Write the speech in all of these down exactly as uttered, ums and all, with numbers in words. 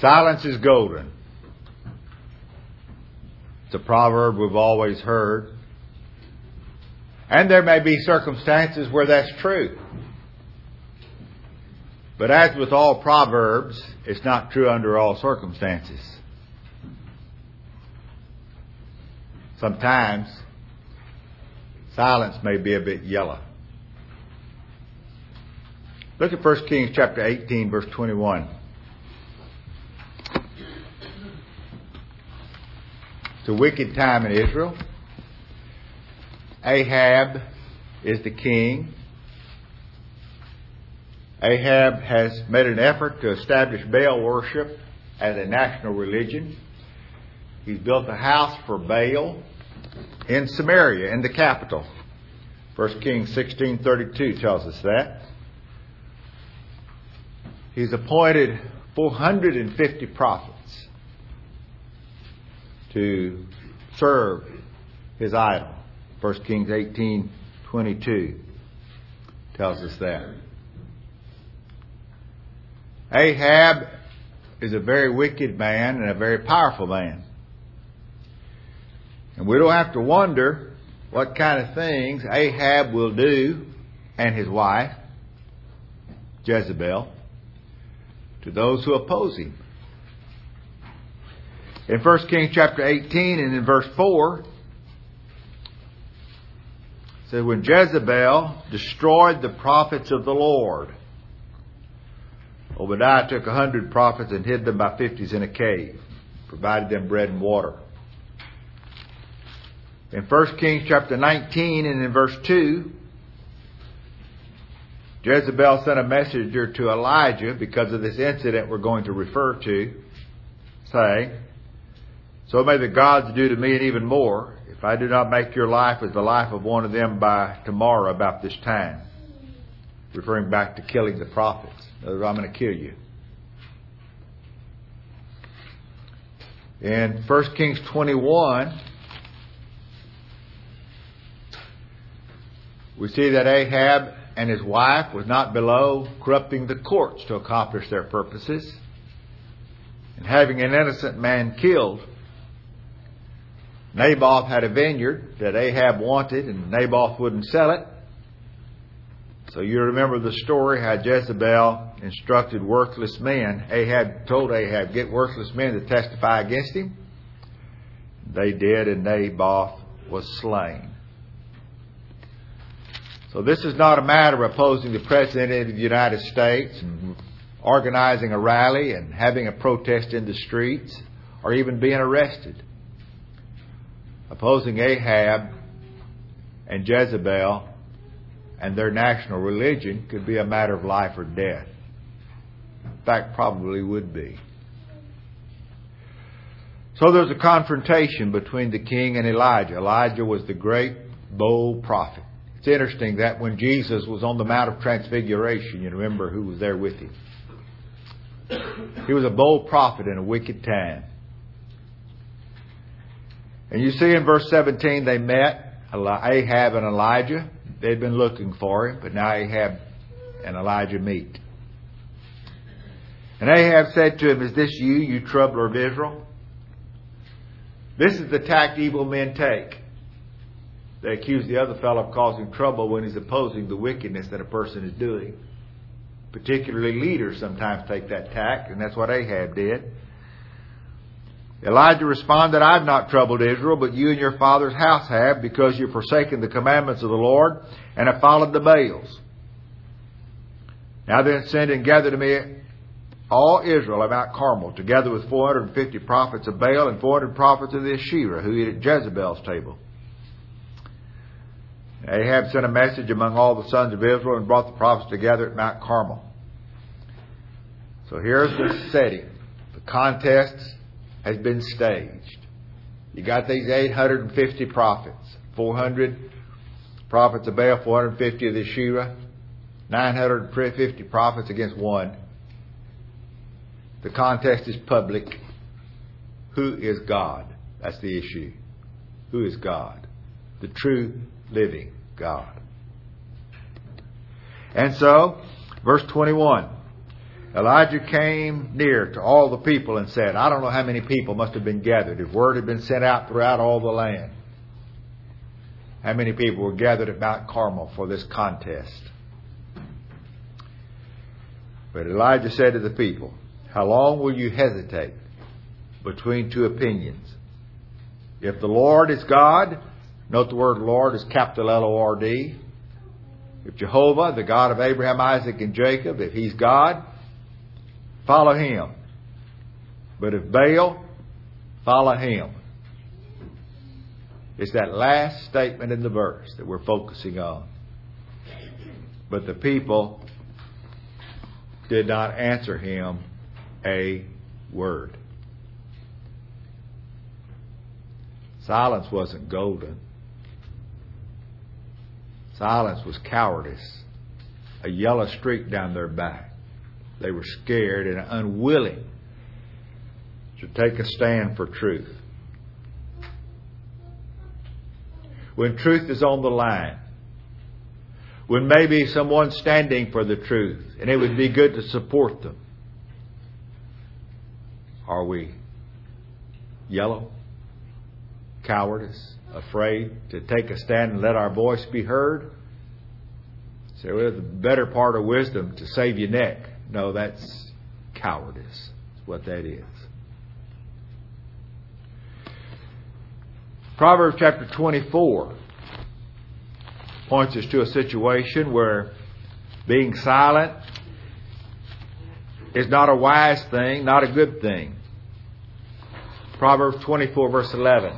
Silence is golden. It's a proverb we've always heard. And there may be circumstances where that's true. But as with all proverbs, it's not true under all circumstances. Sometimes silence may be a bit yellow. Look at First Kings chapter eighteen, verse twenty-one. It's a wicked time in Israel. Ahab is the king. Ahab has made an effort to establish Baal worship as a national religion. He's built a house for Baal in Samaria, in the capital. First Kings sixteen thirty-two tells us that. He's appointed four hundred fifty prophets to serve his idol. First Kings eighteen twenty-two tells us that. Ahab is a very wicked man and a very powerful man. And we don't have to wonder what kind of things Ahab will do, and his wife, Jezebel, to those who oppose him. In First Kings chapter eighteen and in verse four, it says, when Jezebel destroyed the prophets of the Lord, Obadiah took a hundred prophets and hid them by fifties in a cave, provided them bread and water. In First Kings chapter nineteen and in verse two, Jezebel sent a messenger to Elijah because of this incident we're going to refer to, saying, so may the gods do to me and even more, if I do not make your life as the life of one of them by tomorrow about this time. Referring back to killing the prophets. In other words, I'm going to kill you. In First Kings twenty-one, we see that Ahab and his wife was not below corrupting the courts to accomplish their purposes, and having an innocent man killed. Naboth had a vineyard that Ahab wanted, and Naboth wouldn't sell it. So you remember the story how Jezebel instructed worthless men. Ahab told Ahab, get worthless men to testify against him. They did, and Naboth was slain. So this is not a matter of opposing the President of the United States and organizing a rally and having a protest in the streets or even being arrested. Opposing Ahab and Jezebel and their national religion could be a matter of life or death. In fact, probably would be. So there's a confrontation between the king and Elijah. Elijah was the great, bold prophet. It's interesting that when Jesus was on the Mount of Transfiguration, you remember who was there with him. He was a bold prophet in a wicked time. And you see in verse seventeen, they met, Ahab and Elijah. They'd been looking for him, but now Ahab and Elijah meet. And Ahab said to him, is this you, you troubler of Israel? This is the tact evil men take. They accuse the other fellow of causing trouble when he's opposing the wickedness that a person is doing. Particularly leaders sometimes take that tact, and that's what Ahab did. Elijah responded, I have not troubled Israel, but you and your father's house have, because you've forsaken the commandments of the Lord and have followed the Baals. Now then send and gather to me all Israel at Mount Carmel, together with four hundred fifty prophets of Baal and four hundred prophets of the Asherah, who eat at Jezebel's table. Ahab sent a message among all the sons of Israel and brought the prophets together at Mount Carmel. So here's the setting. The contest has been staged. You got these eight hundred fifty prophets. four hundred prophets of Baal, four hundred fifty of the Asherah. nine hundred fifty prophets against one. The contest is public. Who is God? That's the issue. Who is God? The true living God. And so, verse twenty-one. Elijah came near to all the people and said, I don't know how many people must have been gathered. If word had been sent out throughout all the land. How many people were gathered at Mount Carmel for this contest? But Elijah said to the people, how long will you hesitate between two opinions? If the Lord is God, note the word Lord is capital L O R D. If Jehovah, the God of Abraham, Isaac, and Jacob, if He's God, follow Him. But if Baal, follow him. It's that last statement in the verse that we're focusing on. But the people did not answer him a word. Silence wasn't golden. Silence was cowardice. A yellow streak down their back. They were scared and unwilling to take a stand for truth. When truth is on the line, when maybe someone's standing for the truth and it would be good to support them, are we yellow, cowardice, afraid to take a stand and let our voice be heard? Say, well, the better part of wisdom to save your neck. No, that's cowardice. That's what that is. Proverbs chapter twenty-four points us to a situation where being silent is not a wise thing, not a good thing. Proverbs twenty-four verse eleven.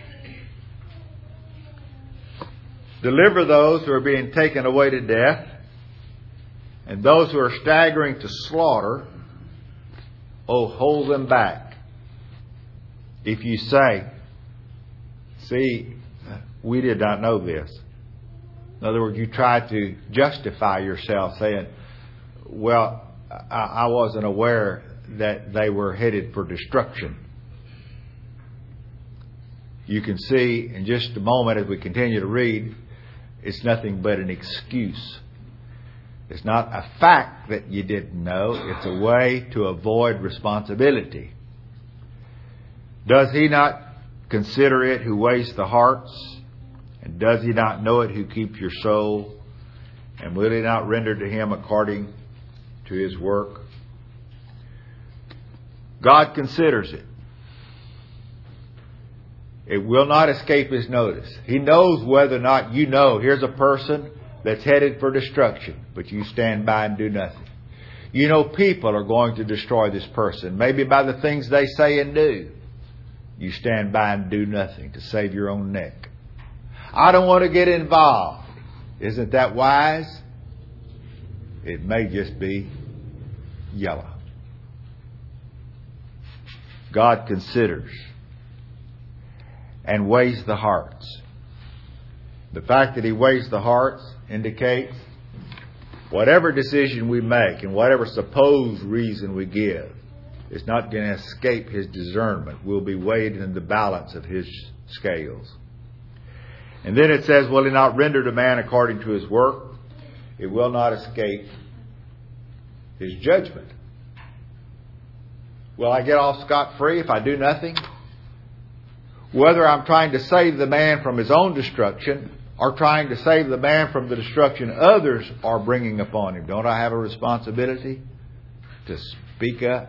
Deliver those who are being taken away to death, and those who are staggering to slaughter, oh, hold them back. If you say, see, we did not know this. In other words, you try to justify yourself saying, well, I, I wasn't aware that they were headed for destruction. You can see in just a moment as we continue to read, it's nothing but an excuse. It's not a fact that you didn't know. It's a way to avoid responsibility. Does he not consider it who weighs the hearts? And does he not know it who keeps your soul? And will he not render to him according to his work? God considers it. It will not escape his notice. He knows whether or not you know here's a person that's headed for destruction, but you stand by and do nothing. You know people are going to destroy this person, maybe by the things they say and do. You stand by and do nothing to save your own neck. I don't want to get involved. Isn't that wise? It may just be yellow. God considers and weighs the hearts. The fact that he weighs the hearts indicates whatever decision we make and whatever supposed reason we give is not going to escape his discernment. We'll be weighed in the balance of his scales. And then it says, will he not render to man according to his work? It will not escape his judgment. Will I get off scot-free if I do nothing? Whether I'm trying to save the man from his own destruction or trying to save the man from the destruction others are bringing upon him. Don't I have a responsibility to speak up?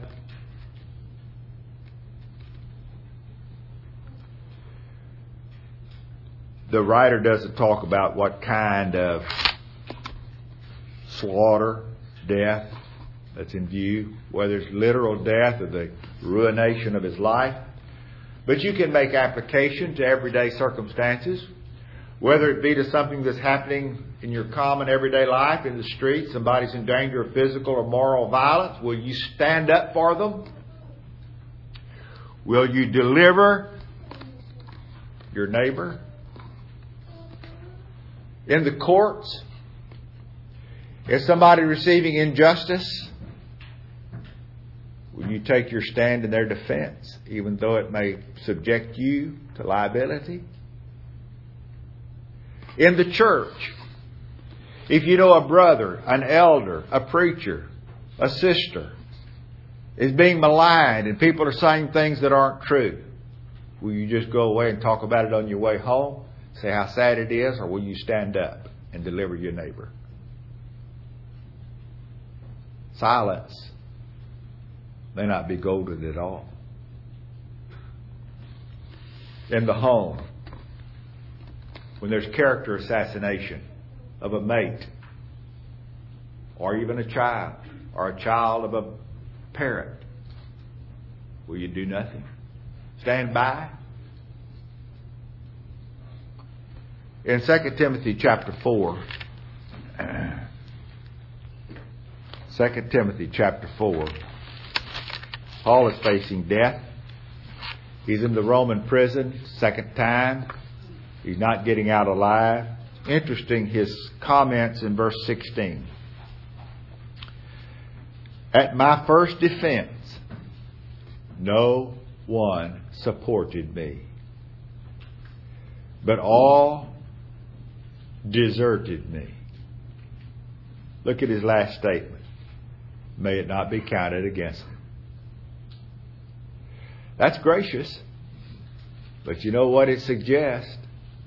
The writer doesn't talk about what kind of slaughter, death that's in view, whether it's literal death or the ruination of his life. But you can make application to everyday circumstances, whether it be to something that's happening in your common everyday life, in the street, somebody's in danger of physical or moral violence. Will you stand up for them? Will you deliver your neighbor? In the courts, is somebody receiving injustice? Will you take your stand in their defense, even though it may subject you to liability? In the church, if you know a brother, an elder, a preacher, a sister is being maligned and people are saying things that aren't true, will you just go away and talk about it on your way home, say how sad it is, or will you stand up and deliver your neighbor? Silence may not be golden at all. In the home, when there's character assassination of a mate, or even a child, or a child of a parent, will you do nothing? Stand by? In Second Timothy chapter four, Second Timothy chapter four, Paul is facing death. He's in the Roman prison, second time. He's not getting out alive. Interesting, his comments in verse sixteen. At my first defense, no one supported me, but all deserted me. Look at his last statement. May it not be counted against him. That's gracious. But you know what it suggests?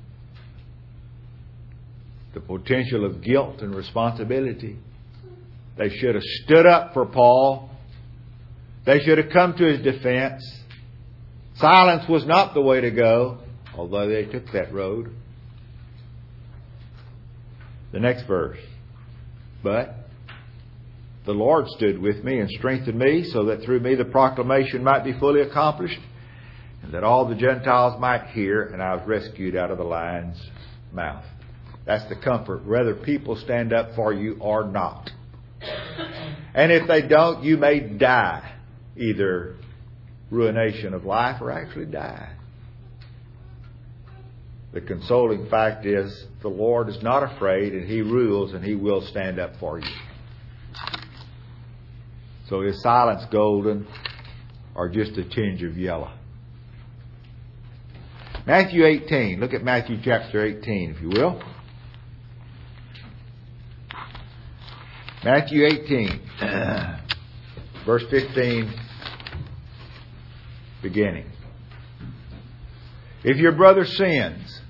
The potential of guilt and responsibility. They should have stood up for Paul. They should have come to his defense. Silence was not the way to go, although they took that road. The next verse. But the Lord stood with me and strengthened me, so that through me the proclamation might be fully accomplished, and that all the Gentiles might hear, and I was rescued out of the lion's mouth. That's the comfort, whether people stand up for you or not. And if they don't, you may die. Either ruination of life or actually die. The consoling fact is the Lord is not afraid, and He rules, and He will stand up for you. So is silence golden or just a tinge of yellow? Matthew eighteen. Look at Matthew chapter eighteen, if you will. Matthew eighteen, verse fifteen, beginning. If your brother sins,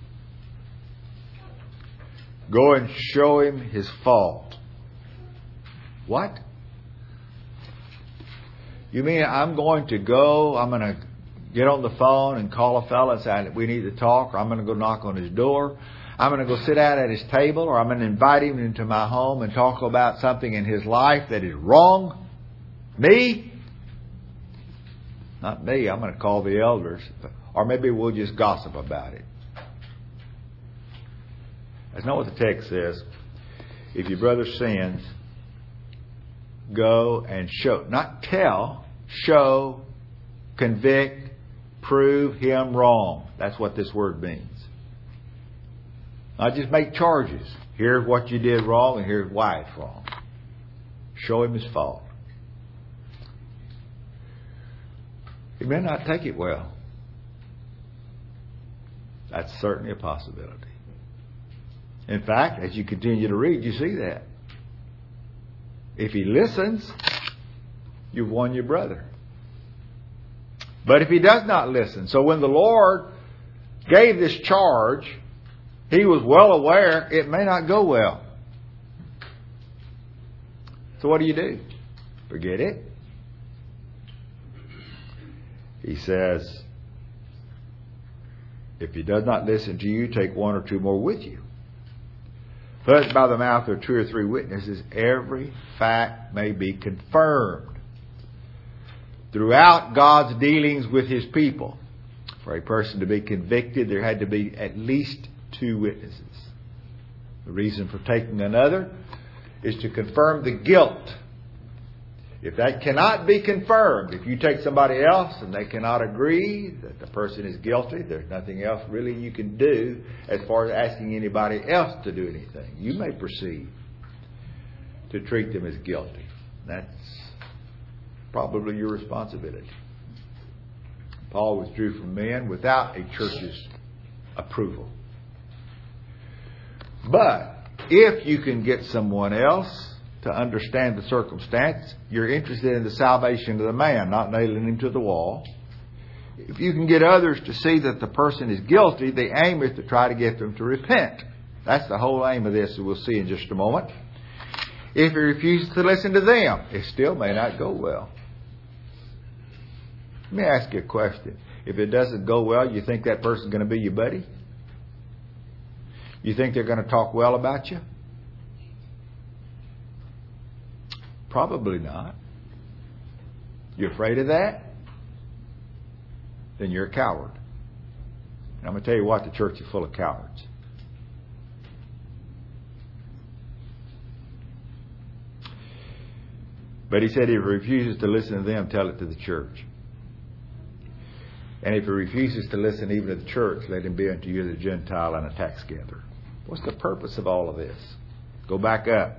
go and show him his fault. What? You mean I'm going to go, I'm going to get on the phone and call a fella and say, we need to talk, or I'm going to go knock on his door, I'm going to go sit down at his table, or I'm going to invite him into my home and talk about something in his life that is wrong? Me? Not me. I'm going to call the elders. Or maybe we'll just gossip about it. That's not what the text says. If your brother sins, go and show. Not tell. Show. Convict. Prove him wrong. That's what this word means. Not just make charges. Here's what you did wrong and here's why it's wrong. Show him his fault. He may not take it well. That's certainly a possibility. In fact, as you continue to read, you see that. If he listens, you've won your brother. But if he does not listen, so when the Lord gave this charge, He was well aware it may not go well. So what do you do? Forget it? He says, if he does not listen to you, take one or two more with you. But by the mouth of two or three witnesses, every fact may be confirmed. Throughout God's dealings with His people, for a person to be convicted, there had to be at least two witnesses. The reason for taking another is to confirm the guilt. If that cannot be confirmed, if you take somebody else and they cannot agree that the person is guilty, there's nothing else really you can do as far as asking anybody else to do anything. You may proceed to treat them as guilty. That's probably your responsibility. Paul withdrew from men without a church's approval. But if you can get someone else to understand the circumstance. You're interested in the salvation of the man, not nailing him to the wall. If you can get others to see that the person is guilty, the aim is to try to get them to repent. That's the whole aim of this, as we'll see in just a moment. If he refuses to listen to them, it still may not go well. Let me ask you a question. If it doesn't go well, you think that person's going to be your buddy? You think they're going to talk well about you? Probably not. You afraid of that? Then you're a coward. And I'm going to tell you what, the church is full of cowards. But he said if he refuses to listen to them, tell it to the church. And if he refuses to listen even to the church, let him be unto you the Gentile and a tax gatherer. What's the purpose of all of this? Go back up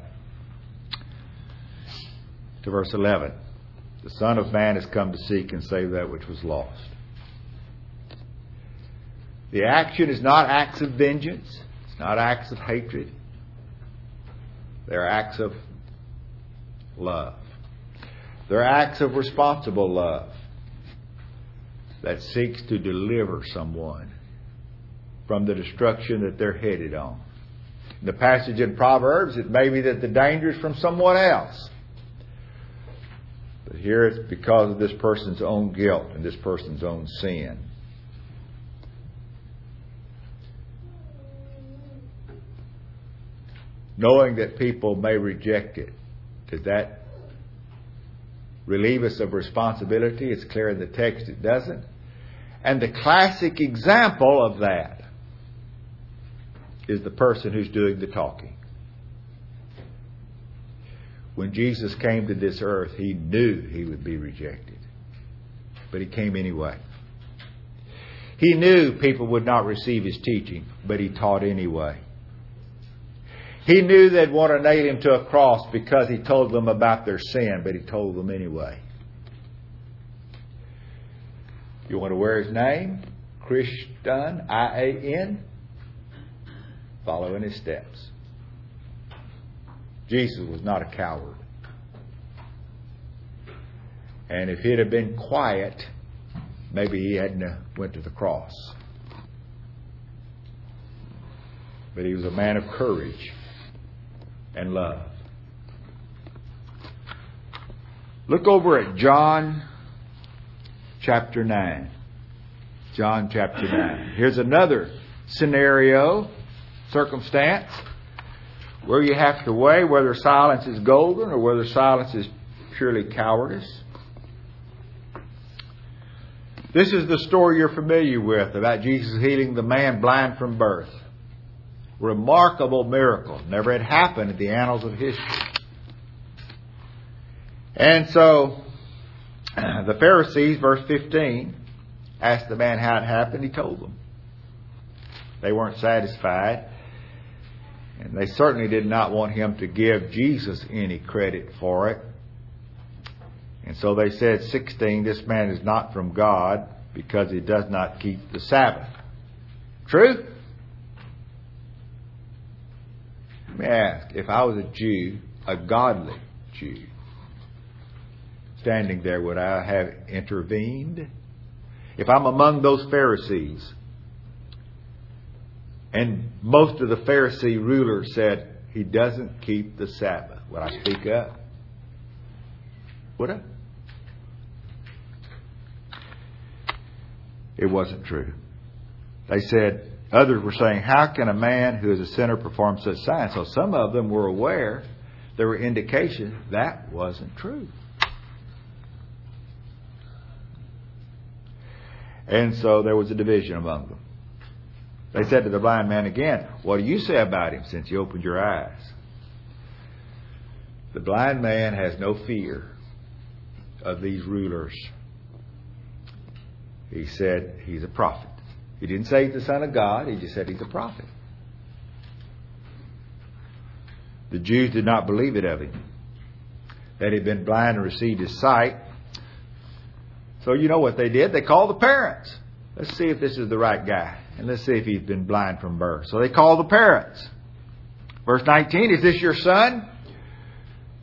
to verse eleven. The Son of Man has come to seek and save that which was lost. The action is not acts of vengeance. It's not acts of hatred. They're acts of love. They're acts of responsible love that seeks to deliver someone from the destruction that they're headed on. In the passage in Proverbs, it may be that the danger is from someone else. But here it's because of this person's own guilt and this person's own sin. Knowing that people may reject it, does that relieve us of responsibility? It's clear in the text it doesn't. And the classic example of that is the person who's doing the talking. When Jesus came to this earth, he knew he would be rejected. But he came anyway. He knew people would not receive his teaching, but he taught anyway. He knew they'd want to nail him to a cross because he told them about their sin, but he told them anyway. You want to wear his name? Christian, I A N? Follow in his steps. Jesus was not a coward. And if he'd have been quiet, maybe he hadn't went to the cross. But he was a man of courage and love. Look over at John chapter nine. John chapter nine. Here's another scenario, circumstance, where you have to weigh whether silence is golden or whether silence is purely cowardice. This is the story you're familiar with about Jesus healing the man blind from birth. Remarkable miracle. Never had happened in the annals of history. And so, the Pharisees, verse fifteen, asked the man how it happened. He told them. They weren't satisfied. And they certainly did not want him to give Jesus any credit for it. And so they said, sixteen, this man is not from God because he does not keep the Sabbath. True? Let me ask, if I was a Jew, a godly Jew, standing there, would I have intervened? If I'm among those Pharisees, and most of the Pharisee rulers said, he doesn't keep the Sabbath, would I speak up? Would I? It wasn't true. They said, others were saying, how can a man who is a sinner perform such signs? So some of them were aware there were indications that wasn't true. And so there was a division among them. They said to the blind man again, what do you say about him since you opened your eyes? The blind man has no fear of these rulers. He said he's a prophet. He didn't say he's the Son of God. He just said he's a prophet. The Jews did not believe it of him, that he'd been blind and received his sight. So you know what they did? They called the parents. Let's see if this is the right guy. And let's see if he's been blind from birth. So they called the parents. Verse nineteen, is this your son?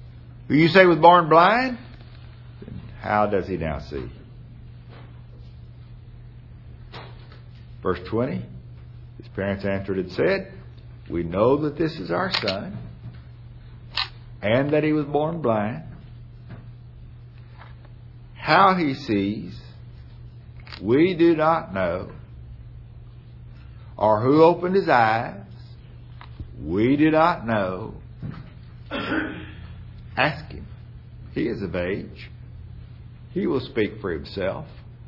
who you say was born blind, then how does he now see? Verse twenty, his parents answered and said, we know that this is our son, and that he was born blind. How he sees, we do not know, or who opened his eyes, we do not know. Ask him. He is of age. He will speak for himself.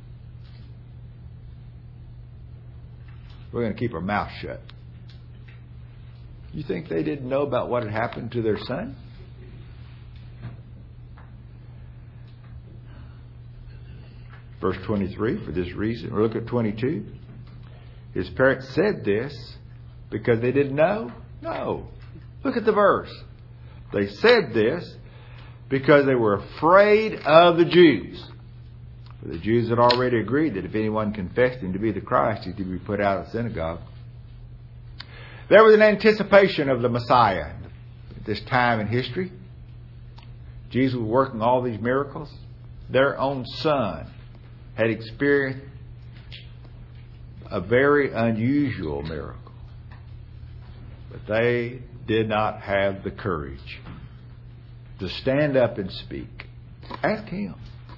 We're going to keep our mouth shut. You think they didn't know about what had happened to their son? Verse twenty-three, for this reason, or look at twenty-two. His parents said this because they didn't know? No. Look at the verse. They said this because they were afraid of the Jews. For the Jews had already agreed that if anyone confessed him to be the Christ, he could be put out of the synagogue. There was an anticipation of the Messiah at this time in history. Jesus was working all these miracles. Their own son had experienced a very unusual miracle. But they did not have the courage to stand up and speak. Ask him.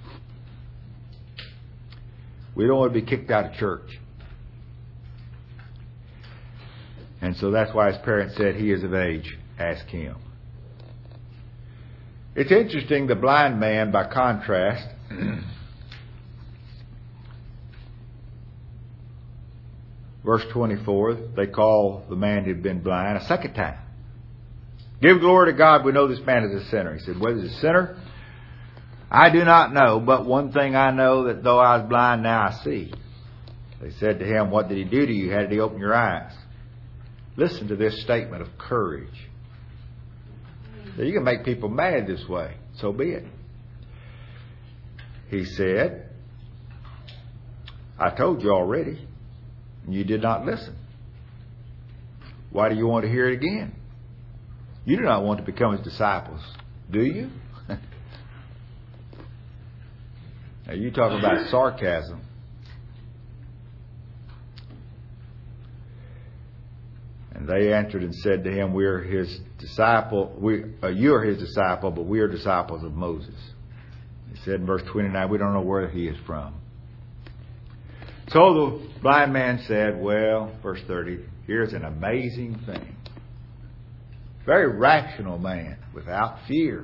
We don't want to be kicked out of church. And so that's why his parents said, he is of age. Ask him. It's interesting, the blind man, by contrast, verse twenty-four, they call the man who'd been blind a second time. Give glory to God, we know this man is a sinner. He said, whether he's a sinner, I do not know, but one thing I know, that though I was blind, now I see. They said to him, what did he do to you? How did he open your eyes? Listen to this statement of courage. Now, you can make people mad this way. So be it. He said, I told you already, and you did not listen. Why do you want to hear it again? You do not want to become his disciples, do you? Now you talk about sarcasm. And they answered and said to him, we are his disciple. We, uh, you are his disciple, but we are disciples of Moses. He said in verse twenty-nine, we don't know where he is from. So the blind man said, well, verse thirty, here's an amazing thing. Very rational man, without fear.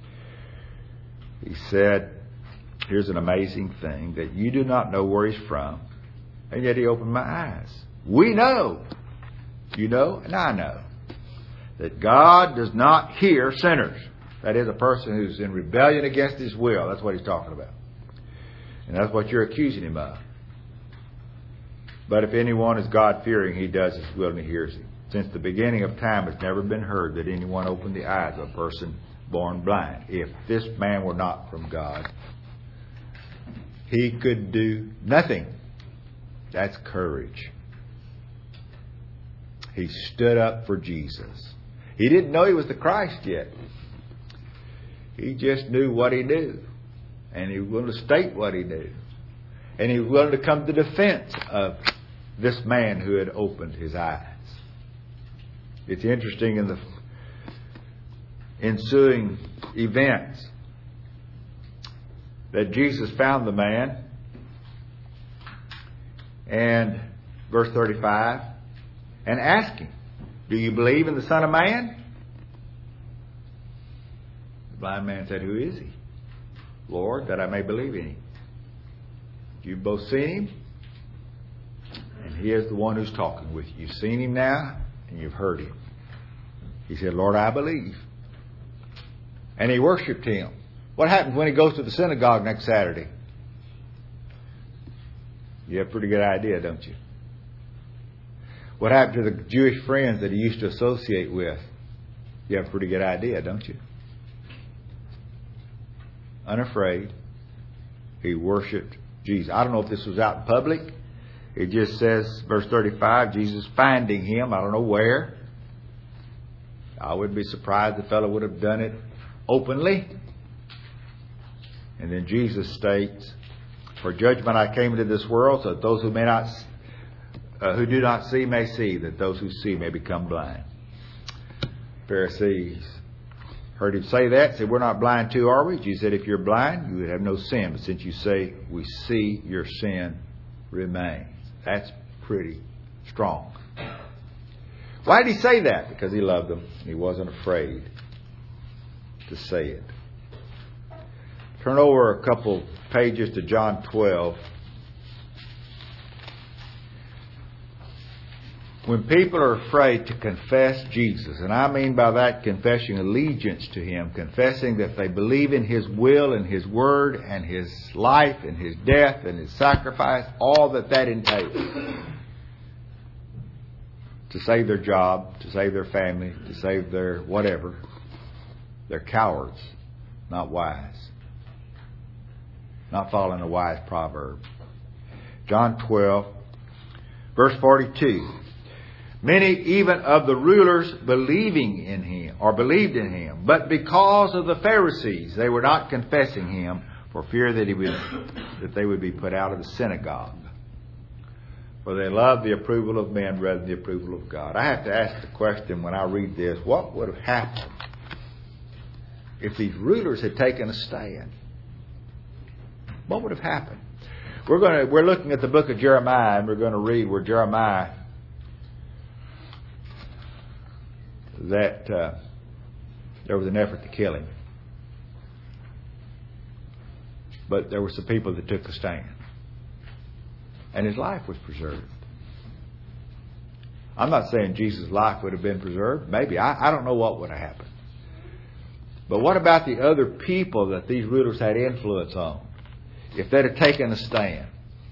He said, here's an amazing thing, that you do not know where he's from, and yet he opened my eyes. We know, you know, and I know, that God does not hear sinners. That is, a person who's in rebellion against his will. That's what he's talking about. And that's what you're accusing him of. But if anyone is God-fearing, he does his will and he hears him. Since the beginning of time, it's never been heard that anyone opened the eyes of a person born blind. If this man were not from God, he could do nothing. That's courage. He stood up for Jesus. He didn't know he was the Christ yet. He just knew what he knew. And he was willing to state what he knew. And he was willing to come to defense of this man who had opened his eyes. It's interesting in the ensuing events that Jesus found the man, and verse thirty-five, and asked him, do you believe in the Son of Man? The blind man said, who is he? Lord, that I may believe in him. You've both seen him, and he is the one who's talking with you. You've seen him now, and you've heard him. He said, Lord, I believe. And he worshipped him. What happens when he goes to the synagogue next Saturday? You have a pretty good idea, don't you? What happened to the Jewish friends that he used to associate with? You have a pretty good idea, don't you? Unafraid, he worshipped Jesus. I don't know if this was out in public. It just says, verse thirty-five, Jesus finding him. I don't know where. I wouldn't be surprised the fellow would have done it openly. And then Jesus states, "For judgment I came into this world, so that those who may not, uh, who do not see may see, that those who see may become blind." Pharisees heard him say that, said, "We're not blind too, are we?" Jesus said, "If you're blind, you would have no sin. But since you say we see, your sin remains." That's pretty strong. Why did he say that? Because he loved them. He wasn't afraid to say it. Turn over a couple pages to John twelve. When people are afraid to confess Jesus, and I mean by that confessing allegiance to Him, confessing that they believe in His will and His word and His life and His death and His sacrifice, all that that entails. To save their job, to save their family, to save their whatever. They're cowards, not wise. Not following a wise proverb. John twelve, verse forty-two. Many even of the rulers believing in Him, or believed in Him, but because of the Pharisees, they were not confessing Him for fear that he would, that they would be put out of the synagogue. For they loved the approval of men rather than the approval of God. I have to ask the question when I read this, what would have happened if these rulers had taken a stand? What would have happened? We're going to, we're looking at the book of Jeremiah, and we're going to read where Jeremiah, that uh, there was an effort to kill him. But there were some people that took a stand. And his life was preserved. I'm not saying Jesus' life would have been preserved. Maybe. I, I don't know what would have happened. But what about the other people that these rulers had influence on? If they'd have taken a stand.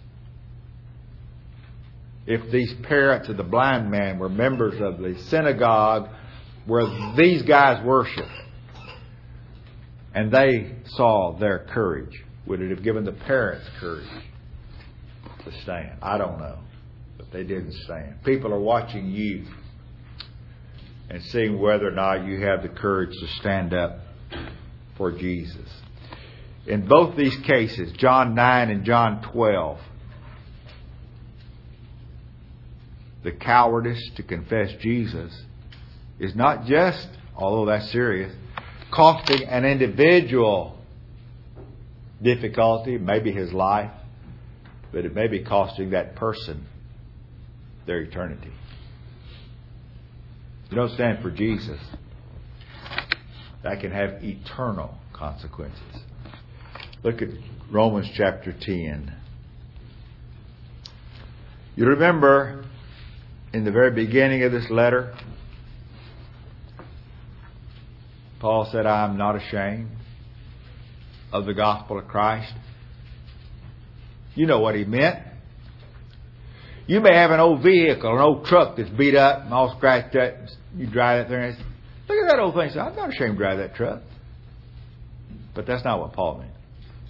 If these parents of the blind man were members of the synagogue where these guys worship, and they saw their courage, would it have given the parents courage to stand? I don't know. But they didn't stand. People are watching you and seeing whether or not you have the courage to stand up for Jesus. In both these cases, John nine and John twelve, the cowardice to confess Jesus is not just, although that's serious, costing an individual difficulty, maybe his life, but it may be costing that person their eternity. You don't stand for Jesus, that can have eternal consequences. Look at Romans chapter ten. You remember in the very beginning of this letter, Paul said, "I am not ashamed of the gospel of Christ." You know what he meant. You may have an old vehicle, an old truck that's beat up and all scratched up. You drive that thing and say, "Look at that old thing." Say, "I'm not ashamed to drive that truck." But that's not what Paul meant.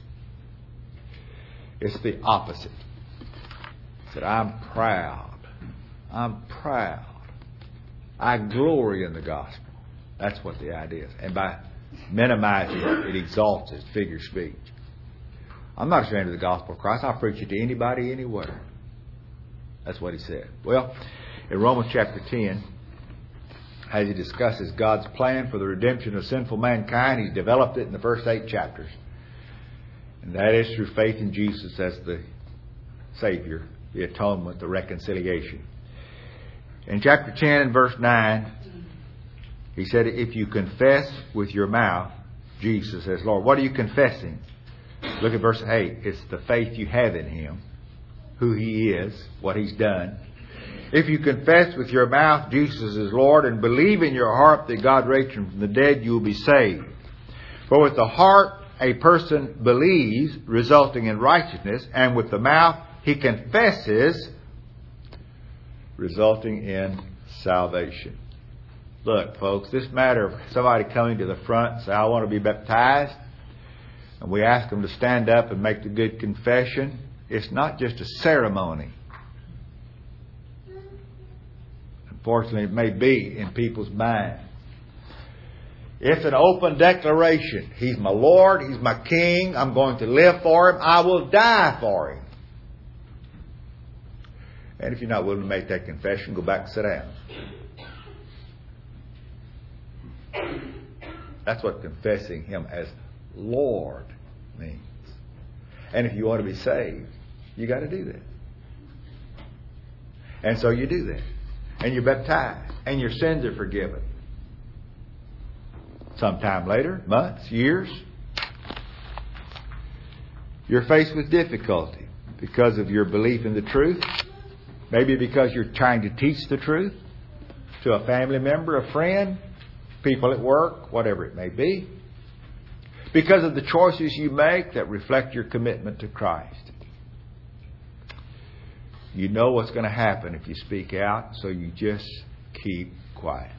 It's the opposite. He said, "I'm proud. I'm proud. I glory in the gospel." That's what the idea is. And by minimizing it, it exalts it, figure speech. I'm not ashamed of the gospel of Christ. I'll preach it to anybody, anywhere. That's what he said. Well, in Romans chapter ten, as he discusses God's plan for the redemption of sinful mankind, he's developed it in the first eight chapters. And that is through faith in Jesus as the Savior, the atonement, the reconciliation. In chapter ten and verse nine, he said, if you confess with your mouth Jesus as Lord. What are you confessing? Look at verse eight. It's the faith you have in Him, who He is, what He's done. If you confess with your mouth Jesus is Lord and believe in your heart that God raised Him from the dead, you will be saved. For with the heart a person believes, resulting in righteousness, and with the mouth he confesses, resulting in salvation. Look, folks, this matter of somebody coming to the front and say, "I want to be baptized," and we ask them to stand up and make the good confession, it's not just a ceremony. Unfortunately, it may be in people's mind. It's an open declaration. He's my Lord. He's my King. I'm going to live for Him. I will die for Him. And if you're not willing to make that confession, go back and sit down. That's what confessing Him as Lord means. And if you want to be saved, you got to do that. And so you do that. And you're baptized. And your sins are forgiven. Sometime later, months, years, you're faced with difficulty because of your belief in the truth. Maybe because you're trying to teach the truth to a family member, a friend, people at work, whatever it may be. Because of the choices you make that reflect your commitment to Christ. You know what's going to happen if you speak out, so you just keep quiet.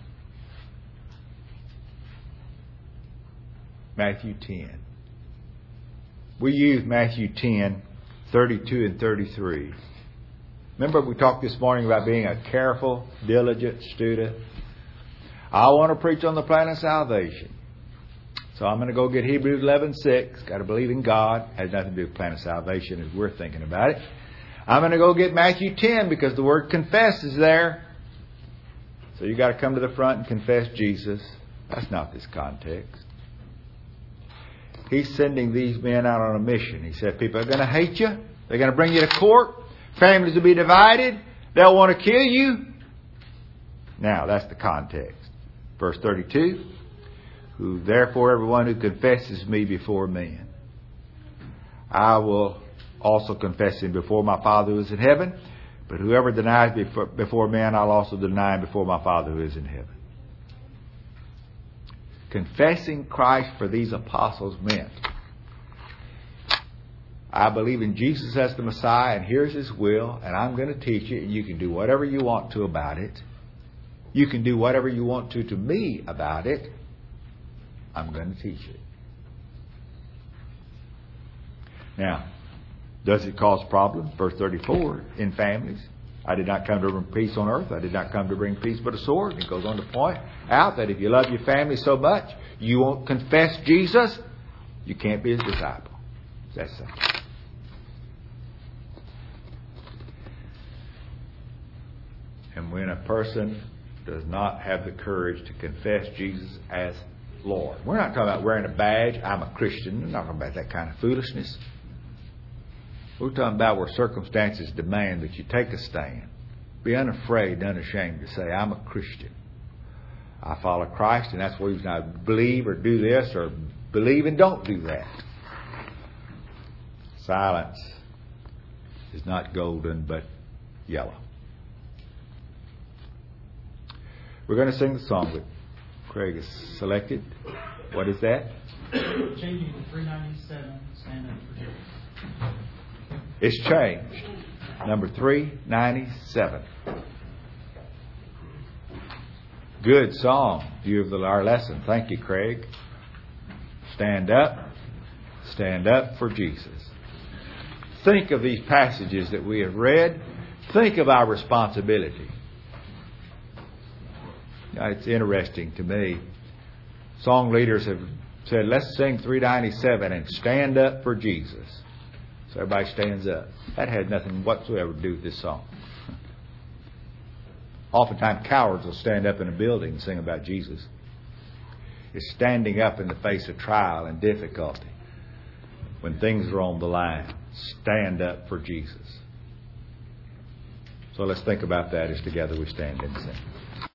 Matthew ten. We use Matthew ten, thirty-two and thirty-three. Remember we talked this morning about being a careful, diligent student? I want to preach on the plan of salvation. So I'm going to go get Hebrews eleven six. Got to believe in God. Has nothing to do with the plan of salvation as we're thinking about it. I'm going to go get Matthew ten because the word confess is there. So you got to come to the front and confess Jesus. That's not this context. He's sending these men out on a mission. He said people are going to hate you. They're going to bring you to court. Families will be divided. They'll want to kill you. Now, that's the context. Verse thirty-two. Who therefore everyone who confesses me before men, I will also confess him before my Father who is in heaven. But whoever denies me before men, I'll also deny him before my Father who is in heaven. Confessing Christ for these apostles meant, I believe in Jesus as the Messiah, and here's His will, and I'm going to teach it, and you can do whatever you want to about it. You can do whatever you want to to me about it. I'm going to teach it. Now, does it cause problems? Verse thirty-four, in families. I did not come to bring peace on earth. I did not come to bring peace but a sword. And it goes on to point out that if you love your family so much, you won't confess Jesus, you can't be His disciple. That's simple. And when a person does not have the courage to confess Jesus as Lord. We're not talking about wearing a badge. I'm a Christian. We're not talking about that kind of foolishness. We're talking about where circumstances demand that you take a stand. Be unafraid, unashamed to say, I'm a Christian. I follow Christ, and that's the reason I believe or do this or believe and don't do that. Silence is not golden, but yellow. We're going to sing the song that Craig has selected. What is that? Changing to three ninety-seven, Stand Up for Jesus. It's changed. Number three ninety-seven. Good song. View of the, our lesson. Thank you, Craig. Stand up. Stand up for Jesus. Think of these passages that we have read. Think of our responsibility. Now, it's interesting to me. Song leaders have said, let's sing three ninety-seven and stand up for Jesus. So everybody stands up. That had nothing whatsoever to do with this song. Oftentimes cowards will stand up in a building and sing about Jesus. It's standing up in the face of trial and difficulty. When things are on the line, stand up for Jesus. So let's think about that as together we stand and sing.